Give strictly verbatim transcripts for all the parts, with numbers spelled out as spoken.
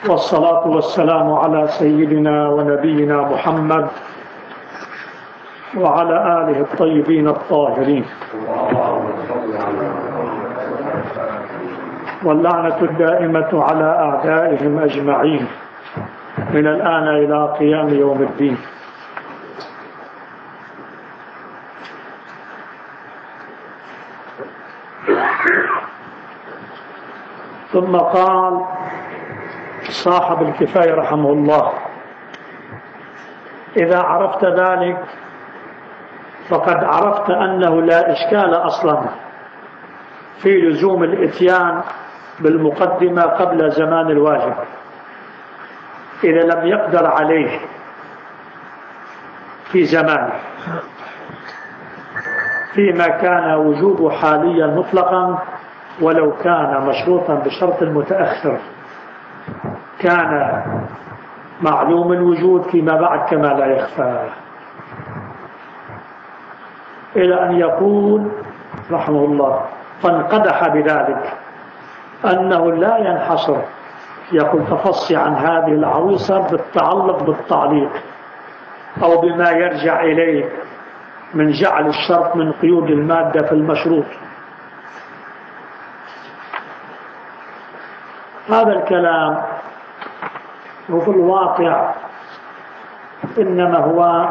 والصلاة والسلام على سيدنا ونبينا محمد وعلى آله الطيبين الطاهرين، واللعنة الدائمة على أعدائهم أجمعين من الآن إلى قيام يوم الدين. ثم قال صاحب الكفاية رحمه الله: إذا عرفت ذلك فقد عرفت أنه لا إشكال أصلا في لزوم الإتيان بالمقدمة قبل زمان الواجب إذا لم يقدر عليه في زمانه، فيما كان وجوب حاليا مطلقا ولو كان مشروطا بشرط المتأخر كان معلوم الوجود فيما بعد كما لا يخفى، إلى أن يقول رحمه الله: فانقدح بذلك أنه لا ينحصر، يقول تفصي عن هذه العويصة بالتعلق بالتعليق أو بما يرجع إليه من جعل الشرط من قيود المادة في المشروط. هذا الكلام وفي الواقع إنما هو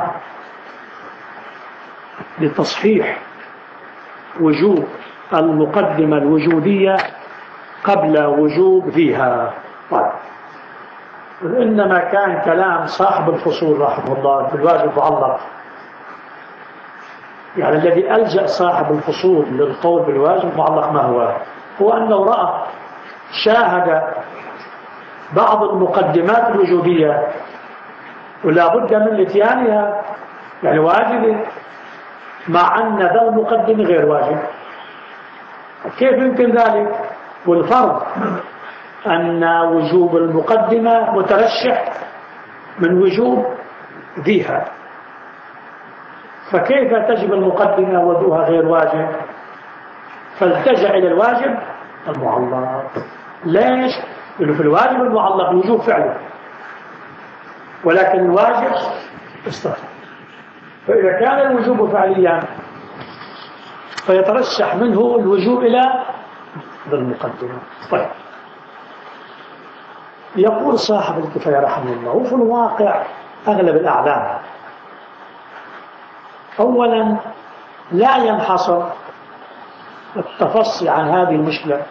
لتصحيح وجوب المقدمة الوجودية قبل وجوب فيها. طيب، إنما كان كلام صاحب الفصول رحمه الله بالواجب معلق، يعني الذي ألجأ صاحب الفصول للقول بالواجب معلق ما هو؟ هو أنه رأى شاهد بعض المقدمات الوجودية ولا بد من اتيانها، يعني واجبة، مع أن ذا المقدم غير واجب. كيف يمكن ذلك؟ والفرض أن وجوب المقدمة مترشح من وجوب ذيها، فكيف تجب المقدمة وذوها غير واجب؟ فالتجأ إلى الواجب المعلق. ليش؟ لأنه في الواجب المعلق وجوب فعله، ولكن الواجب استثناء، فإذا كان الوجوب فعليا فيترشح منه الوجوب إلى المقدمة. طيب، يقول صاحب الكفاية رحمه الله: وفي الواقع أغلب الأعلام أولا لا ينحصر التفصي عن هذه المشكلة،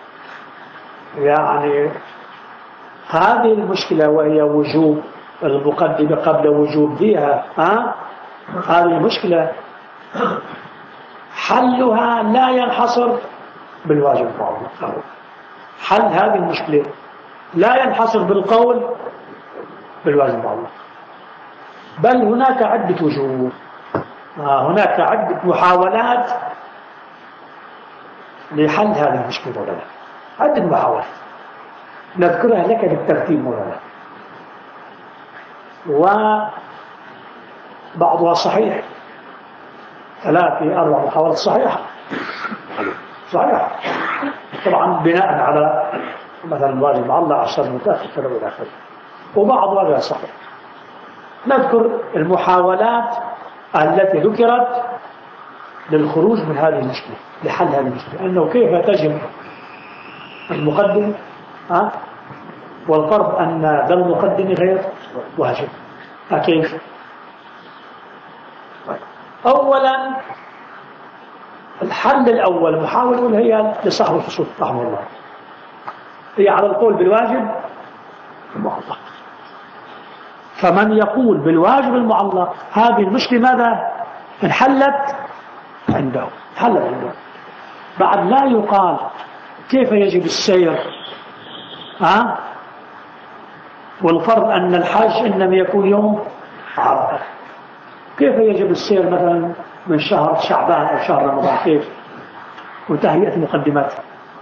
يعني هذه المشكلة وهي وجوب المقدمة قبل وجوب ذيها، ها؟ هذه المشكلة حلها لا ينحصر بالواجب المعلق. حل هذه المشكلة لا ينحصر بالقول بالواجب المعلق، بل هناك عدة وجوه، هناك عدة محاولات لحل هذه المشكلة مولانا، عدة محاولات نذكرها لك بالترتيب مولانا، وبعضها صحيح، ثلاثة أربع محاولات صحيحة صحيحة طبعا بناء على مثلا الواجب معلق عشر المتأخر كذا إلى آخره، وبعضها غير صحيح. نذكر المحاولات التي ذكرت للخروج من هذه المشكلة، لحل هذه المشكلة، أنه كيف تجب المقدم، ها؟ والفرض أن ذا المقدم غير واجب. كيف؟ أولا الحل الأول محاولة هي لصاحب الفصول رحمه الله، هي على القول بالواجب المعلق. فمن يقول بالواجب المعلق هذه المشكلة ماذا؟ انحلت عنده، انحلت عنده. بعد لا يقال كيف يجب السير، ها؟ والفرض أن الحج إنما يكون يوم عرفة، كيف يجب السير مثلا من شهر شعبان أو شهر رمضان؟ كيف؟ وتهيئة المقدمات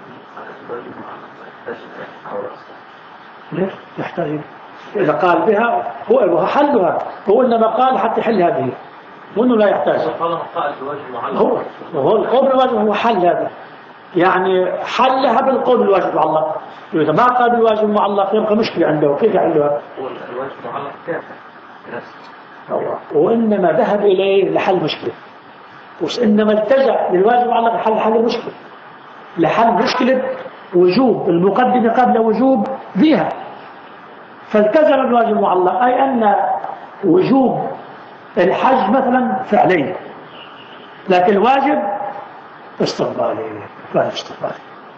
ليش يحتاج؟ إذا قال بها هو حلها، هو إنما قال حتى يحل هذه، وإنه لا يحتاج. هو هو القول بالواجب هو حل هذا، يعني حلها بالقول بالواجب المعلق. إذا ما قال بالواجب المعلق يبقى مشكلة عنده. كيف يحلها؟ الواجب المعلق كافر الله. وإنما ذهب إليه لحل مشكلة، وإنما التجأ للواجب المعلق لحل حل المشكلة، لحل مشكلة وجوب المقدمة قبل وجوب ذيها. فالتزم بالواجب المعلق، أي أن وجوب الحج مثلا فعلي، لكن الواجب استقبالي فلا استقبالي.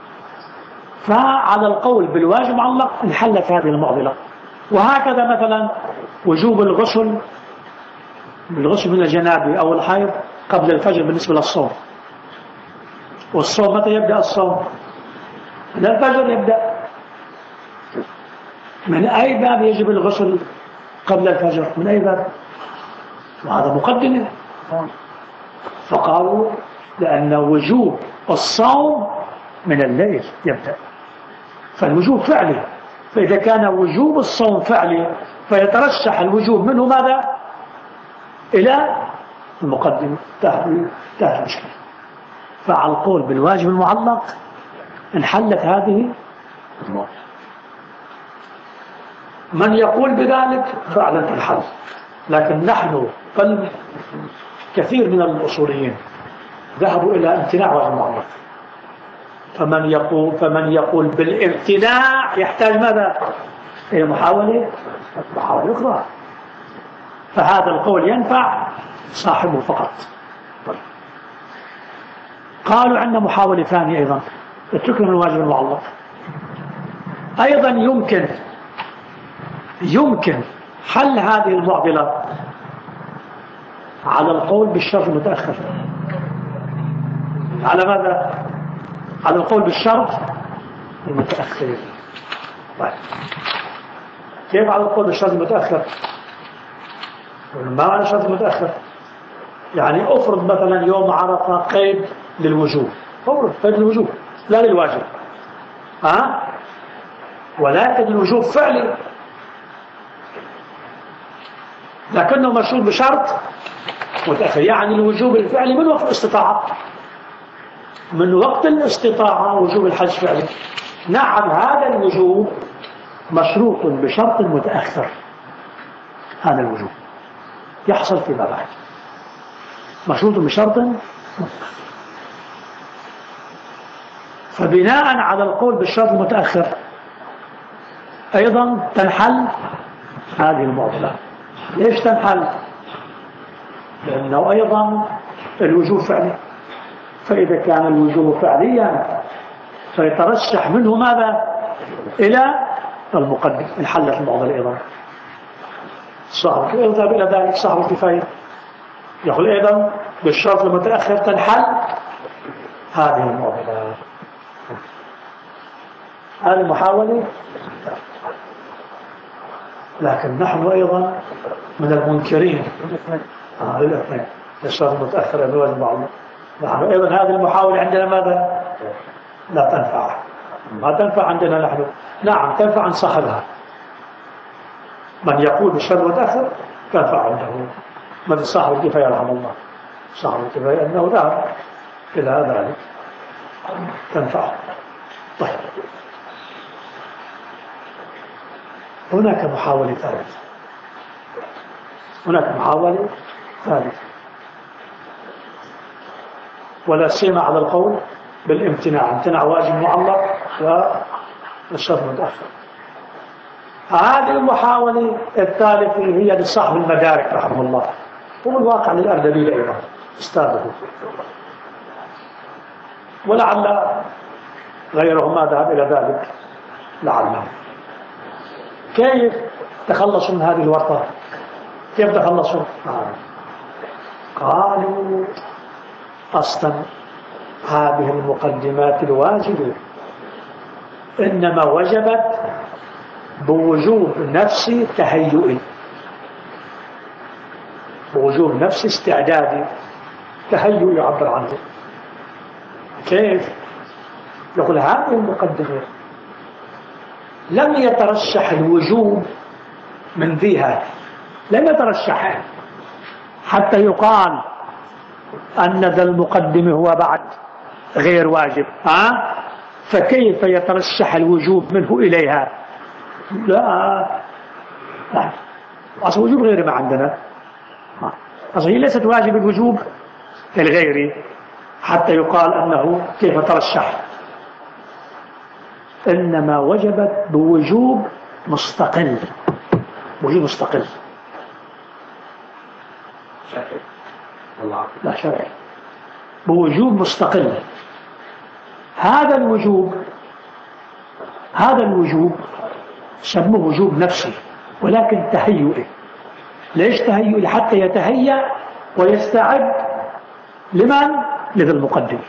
فعلى القول بالواجب معلق انحلت هذه المعضلة. وهكذا مثلا وجوب الغسل الغسل من الجنابة أو الحيض قبل الفجر بالنسبة للصوم. والصوم متى يبدأ الصوم؟ من الفجر يبدأ. من أي باب يجب الغسل قبل الفجر؟ من أي باب؟ وهذا مقدمة. فقالوا لأن وجوب الصوم من الليل يبدأ، فالوجوب فعلي. فإذا كان وجوب الصوم فعلي فيترشح الوجوب منه ماذا؟ إلى المقدمة تحت المشكلة. فعلى القول بالواجب المعلق انحلت هذه الموضوع. من يقول بذلك فعلا الحل، لكن نحن بل كثير من الأصوليين ذهبوا إلى امتناع واجب المعلق. فمن يقول فمن يقول بالامتناع يحتاج ماذا؟ إلى محاولة محاولة أخرى. فهذا القول ينفع صاحبه فقط. قالوا عندنا محاولة ثانية أيضا تترك من الواجب المعلق. أيضا يمكن يمكن حل هذه المعضلة على القول بالشرط المتأخر. على ماذا؟ على القول بالشرط المتأخر. طيب كيف على القول بالشرط المتأخر؟ ما معنى الشرط المتأخر؟ يعني أفرض مثلا يوم عرفة قيد للوجوب، أفرض قيد للوجوب لا للواجب، ها؟ ولكن الوجوب فعلي، لكنه مشروط بشرط متأخر. يعني الوجوب الفعلي من وقت الاستطاعة، من وقت الاستطاعة وجوب الحج فعلي. نعم هذا الوجوب مشروط بشرط متأخر. هذا الوجوب يحصل فيما بعد مشروط بشرط متأخر. فبناء على القول بالشرط المتأخر أيضا تنحل هذه المعضلة. ليش تنحل؟ لأنه أيضا الوجوب فعلي، فإذا كان الوجوب فعليا فيترشح منه ماذا؟ إلى المقدم. انحلت المعضلة أيضا. صاحب يذهب إلى ذلك صاحب الكفاية يقول أيضا بالشرط المتأخر تنحل هذه المعضلة. هذه محاولة، لكن نحن أيضا من المنكرين آه للاثنين الشرط المتأخر بالواجب المعلق. نحن أيضا هذه المحاولة عندنا ماذا؟ لا تنفع. ما تنفع عندنا نحن. نعم تنفع عن صاحبها. من يقول بالشرط المتأخر تنفع عنده مثل صاحب الكفاية رحمه الله. صاحب الكفاية أنه ذهب إلى ذلك تنفع. طيب هناك محاولة ثالثة. هناك محاولة ثالثة ولا سيما على القول بالامتناع. امتناع واجب معلق والشرط متأخر. هذه المحاولة الثالثة هي لصاحب المدارك رحمه الله، ومن الواقع للأردبيل أيضا استاذه، ولعل غيرهما ذهب إلى ذلك لعله. كيف تخلصوا من هذه الورطة؟ كيف تخلصوا؟ آه. قالوا أصلا هذه المقدمات الواجبة إنما وجبت بوجوب نفسي تهيئي، بوجوب نفسي استعدادي، تهيئ يعبر عنه. كيف؟ يقول هذه المقدمة لم يترشح الوجوب من ذيها، لم يترشح حتى يقال أن ذا المقدم هو بعد غير واجب، ها؟ فكيف يترشح الوجوب منه إليها؟ لا لا، أصل وجوب غيري ما عندنا، أصل هي ليست واجب الوجوب الغيري حتى يقال أنه كيف ترشح، إنما وجبت بوجوب مستقل، وجوب مستقل لا شرعي، بوجوب مستقل. هذا الوجوب هذا الوجوب سموه وجوب نفسي، ولكن تهيئي. ليش تهيئي؟ حتى يتهيأ ويستعد لمن؟ لذي المقدم،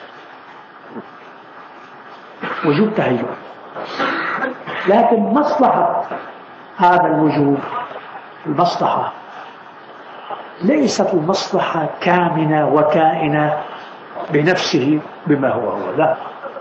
وجوب تهيئ. لكن مصلحة هذا الوجوب، المصلحة ليست المصلحة كامنة وكائنة بنفسه بما هو هو، لا،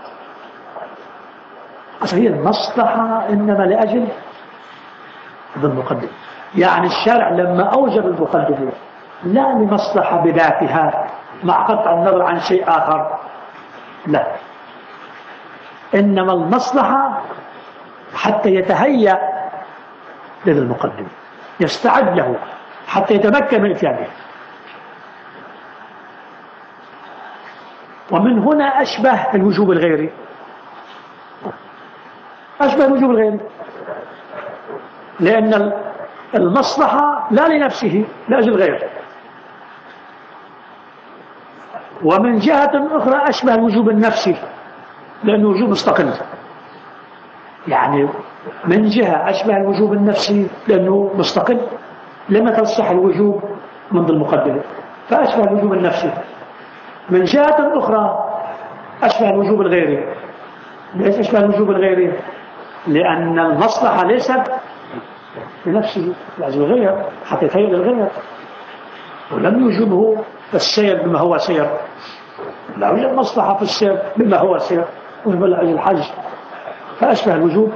أصل هي المصلحة إنما لأجل ذي المقدم. يعني الشرع لما أوجب المقدمة لا لمصلحة بذاتها مع قطع النظر عن شيء آخر، لا، إنما المصلحة حتى يتهيأ لذي المقدم، يستعد له حتى يتمكن من إتيانه. ومن هنا أشبه الوجوب الغيري، أشبه الوجوب الغيري، لأن المصلحة لا لنفسه لأجل غيره. ومن جهة أخرى أشبه الوجوب النفسي لأنه وجوب مستقل، يعني من جهة أشبه الوجوب النفسي لأنه مستقل، لما ترشح الوجوب منذ المقدمة فأشبه الوجوب النفسي. من جهة أخرى أشبه الوجوب الغيري. ليش أشبه الوجوب الغيري؟ لأن المصلحة ليست لنفسه لازم الغير حتى يتهيأ للغير، ولم يوجبه السير بما هو سير، لا يوجد مصلحة في السير بما هو سير وجب لأجل الحج، فأشبه الوجوب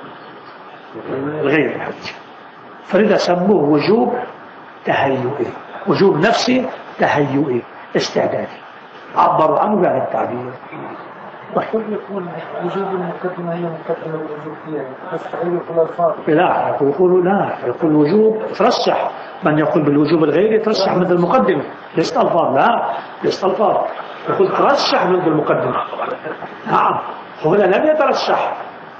الغير الحج. فلذا سموه وجوب تهيئي، وجوب نفسي تهيئي استعدادي، عبروا عنه بهذا التعبير. يقول وجوب المقدمة هي مقدمة الوجوب فيها تستعير في الألفاظ. لا يقول لا، يقول وجوب ترشح، من يقول بالوجوب الغيري ترشح مثل المقدمة، ليست ألفاظ، لا ليست ألفاظ، يقول ترشح مثل المقدمة. نعم، هنا لم يترشح،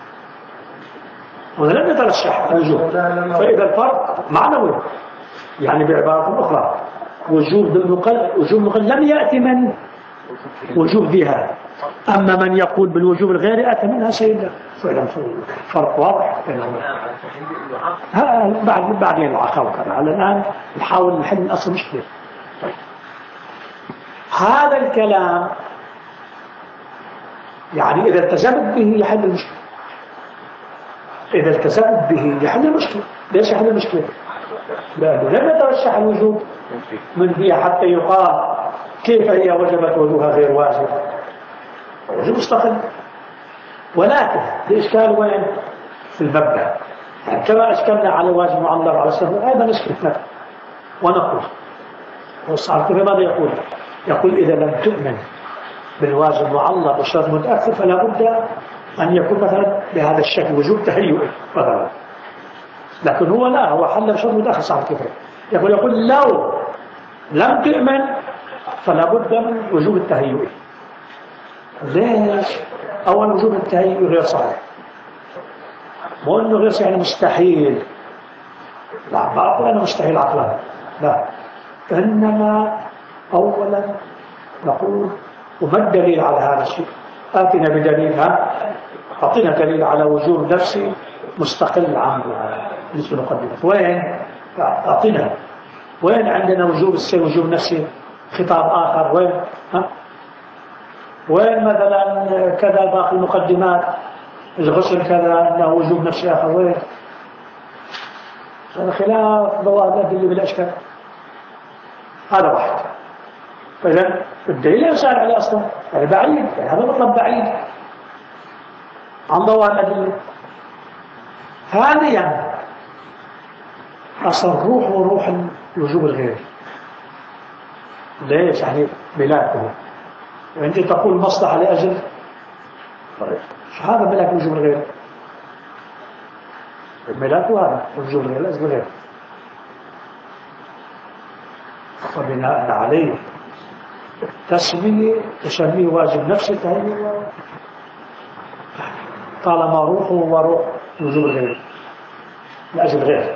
هنا لم يترشح الوجوب، فإذا الفرق معنوي. يعني بعبارة أخرى وجوب المقدم وجوب المقدم لم يأتي من وجوب ذيها، أما من يقول بالوجوب الغيري أتى منها سيدنا. فرق واضح بينهما. بعد بعدين العقاوة على الآن نحاول نحل من أصل مشكلة. هذا الكلام يعني إذا التزمت به يحل المشكلة، إذا التزمت به يحل المشكلة. ليش يحل المشكلة؟ لأنه لم يترشح الوجوب من فيها حتى يقال كيف هي وجبت وجوها غير واجب، وجوب مستقل. ولكن الإشكال وين؟ في المبدأ. يعني كما أشكلنا على واجب معلق على السهل أيضا نشكلنا ونقول والصعب ماذا يقول؟ يقول إذا لم تؤمن بالواجب معلق وشرط متأخر فلا بد أن يكون مثلا بهذا الشكل وجوب تهيئ مثلا. لكن هو لا، هو حل بشرط متأخر صعب كفر. يقول يقول لو لم تؤمن فلا بد من وجوب التهيئ. ليش؟ أول وجوب التهيئ غير صحيح، مو أنه غير صحيح يعني مستحيل، لا ما أقول أنه مستحيل عقلا، لا، إنما أولا نقول وما الدليل على هذا الشيء؟ آتنا بدليل، ها أعطينا دليل على وجوب نفسي مستقل عنه بالنسبة للمقدمة. وين؟ أعطينا وين عندنا وجوب السير وجوب نفسي خطاب آخر؟ وين؟ ها؟ وين مثلا كذا باقي المقدمات الغسل كذا أنه وجوب نفسي آخر؟ وين؟ هذا خلاف ضوابط اللي بالأشكال. هذا واحد. فإذا الدليل يسأل عليه أصلا يعني بعيد، يعني هذا مطلب بعيد عن ضوابط الأدلة. ثانيا أصل روح وروح الوجوب الغيري. ليش؟ يعني بلاده وأنت تقول مصلحة لأجل هذا ملاك وجوب الغير، الملاك هذا وجوب الغير لأجل الغير، وبناء عليه التسمية تسميه واجب نفسي تهيئ طالما روحه وروح وجوب الغير لأجل الغير.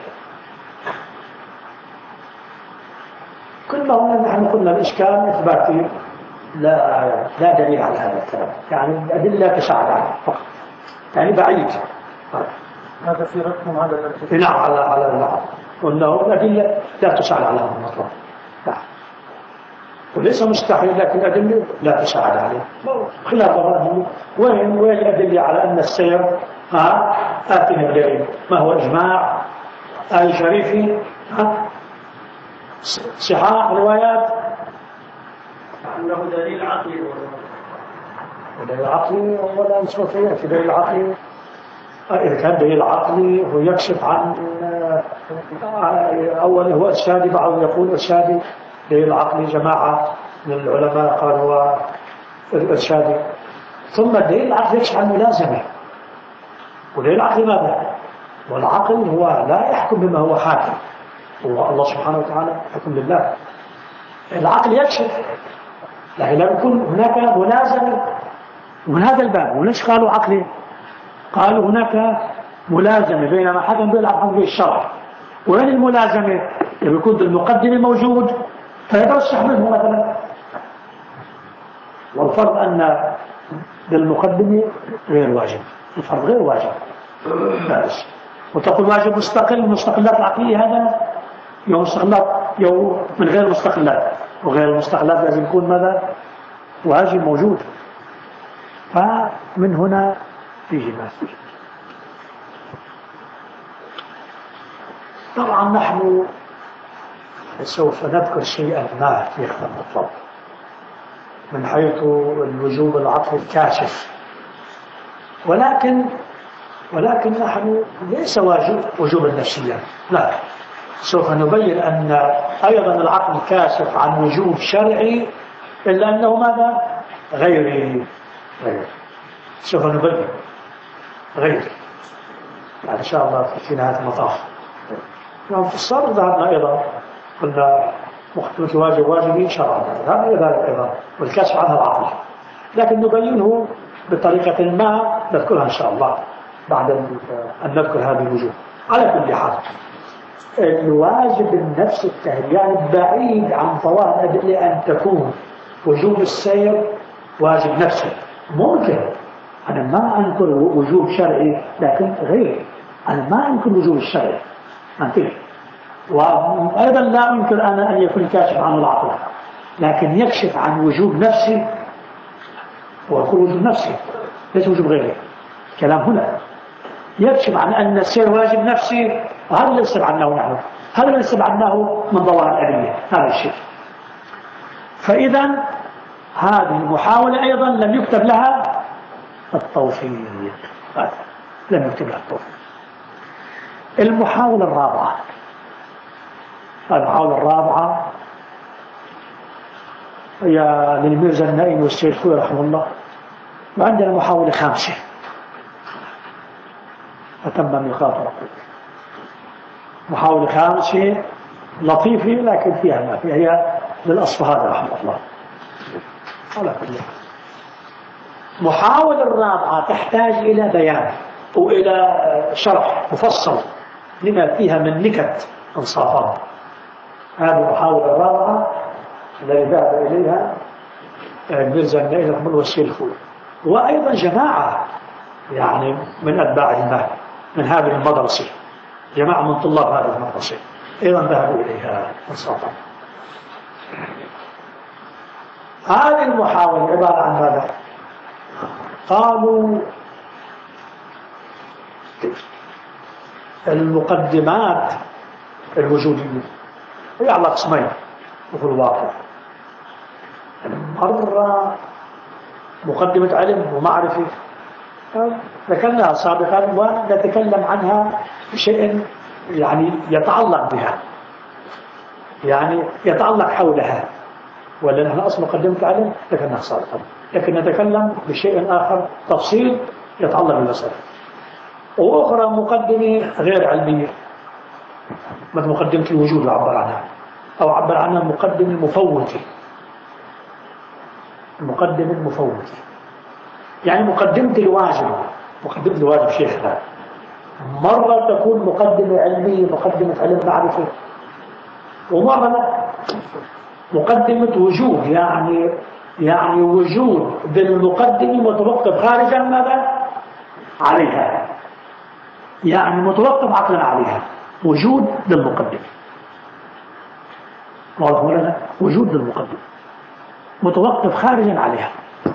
كل ما هنا نحن قلنا الإشكال إثباتي لا لا دليل على هذا الكلام، يعني الأدلة تساعد عليه فقط، يعني بعيد. هذا في ركن على الارتفاع. نعم على على النعم، وأنه الأدلة لا تساعد على هذا المطلب. نعم. وليس مستحيل لكن الأدلة لا تساعد عليه. خلاف الرأي وين وين الأدلة على أن السير ها آتي الدليل؟ ما هو إجماع آية شريفي ها صحاح روايات أنه دليل عقلي دليل عقلي ولا نسبة في دليل عقلي. إذا كان دليل عقلي هو يكشف عن أول هو إرشادي، بعض يقول إرشادي دليل عقلي، جماعة من العلماء قالوا هو إرشادي. ثم الدليل العقلي يكشف عن ملازمة، ودليل العقلي ماذا؟ والعقل هو لا يحكم بما هو حاكم، هو الله سبحانه وتعالى حكم لله. العقل يكشف لكن لم يكن هناك ملازمة. ومن هذا الباب وليش قالوا عقلي؟ قالوا هناك ملازمة بين ما حكم به العقل به الشرع. وين الملازمة؟ إذا يكون المقدم موجود فيترشح منه مثلا، والفرض أن بالمقدمة غير واجب، الفرض غير واجب بس. وتقول واجب مستقل من المستقلات العقلية، هذا يوم مستقلات يوم من غير مستقلات، وغير المستقلات لازم يكون ماذا؟ واجب موجود. فمن هنا فيه ما. طبعا نحن سوف نذكر شيئا ما في هذا المطلب من حيث الوجوب العقلي الكاشف، ولكن ولكن نحن ليس واجب وجوب النفسية، لا، سوف نبين أن أيضا العقل كاشف عن وجوب شرعي إلا أنه ماذا؟ غيري غير. سوف نبين غير يعني إن شاء الله في نهاية المطاف. في الصبر ذهبنا أيضا قلنا مختلف واجب واجبي شرعا، هذا ذلك أيضا والكشف عنها العقل، لكن نبينه بطريقة ما نذكرها إن شاء الله بعد أن نذكر هذه الوجوه. على كل حال الواجب النفس التهيئ يعني بعيد عن ظواهر الأدلة أن تكون وجوب السير واجب نفسي. ممكن أنا ما أنكر وجوب شرعي لكن غير، أنا ما أنكر وجوب الشرعي أنتبه، وأيضا لا أنكر أنا أن يكون كاشف عن العقل، لكن يكشف عن وجوب نفسي، وأقول وجوب نفسي ليس وجوب غيري. كلام هنا يكشف عن أن السير واجب نفسي، وهذا اللي استبعدناه نحن، هذا اللي استبعدناه من ظواهر الأدلة هذا الشيء. فإذا هذه المحاولة أيضا لم يكتب لها التوفيق، لم يكتب لها التوفيق. المحاولة الرابعة المحاولة الرابعة هي للميرزا النائم والسيد خوي رحمه الله. وعندنا محاولة خامسة فتم ميقات ربك، محاولة خامسة لطيفة لكن فيها ما فيها، هي للأصفهاني رحمه الله. على كل محاولة الرابعة تحتاج إلى بيان وإلى شرح مفصل لما فيها من نكت انصافات. هذه المحاولة الرابعة التي ذهب إليها الميرزا النائم رحمه الله والسيد خوي، وأيضا جماعة يعني من أتباع المال من هذه المدرسة، جماعة من طلاب هذه المدرسة أيضا ذهبوا إليها انصافا. هذه المحاولة عبارة عن ماذا؟ قالوا المقدمات الوجودية هي على قسمين وفي الواقع، مرة مقدمة علم ومعرفة ذكرناها سابقا ونتكلم عنها بشيء يعني يتعلق بها، يعني يتعلق حولها ولا نحن أصلا مقدمة العلم لكنها صادقة، لكن نتكلم بشيء آخر تفصيل يتعلق بالمسألة. وأخرى مقدمة غير علمية مثل مقدمة الوجود يعبر عنها، أو عبر عنها المقدمة المفوتة. المقدمة المفوتة يعني مقدمة الواجب، مقدمة الواجب شيخنا مرة تكون مقدمة علمية، مقدمة علم معرفة، ومرة لا، مقدمة وجود، يعني يعني وجود بالمقدمة متوقف خارجا ماذا؟ عليها، يعني متوقف عقلا عليها، وجود بالمقدمة. واضح ولا لا؟ وجود بالمقدمة متوقف خارجا عليها.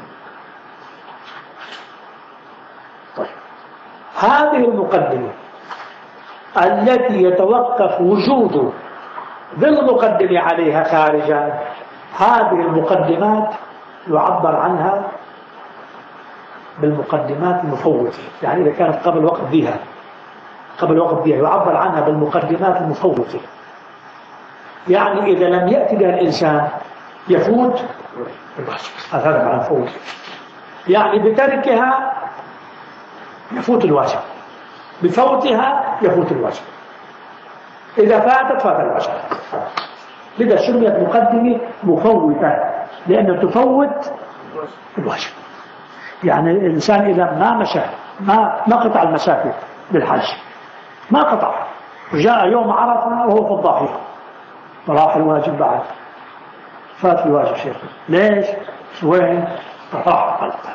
طيب هذه المقدمة التي يتوقف وجود بالمقدمة عليها خارجا، هذه المقدمات يعبر عنها بالمقدمات المفوتة. يعني إذا كانت قبل وقت بها قبل وقت بها يعبر عنها بالمقدمات المفوتة. يعني إذا لم يأتي بها الإنسان يفوت هذا معنى فوت، يعني بتركها يفوت الواجب، بفوتها يفوت الواجب، إذا فاتت فات الواجب. لذا سميت مقدمة مفوتة لأنها تفوت الواجب. يعني الإنسان إذا ما مشى ما ما قطع المسافة بالحج، ما قطع، وجاء يوم عرفة وهو في الضاحية فراح الواجب بعد، فات الواجب شيخ. ليش؟ وين؟ راح قلبه.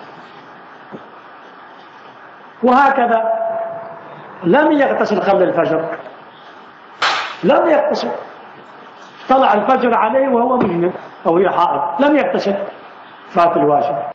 وهكذا لم يغتسل قبل الفجر، لم يغتسل، طلع الفجر عليه وهو مجنب أو هي حائض، لم يغتسل، فات الواجب.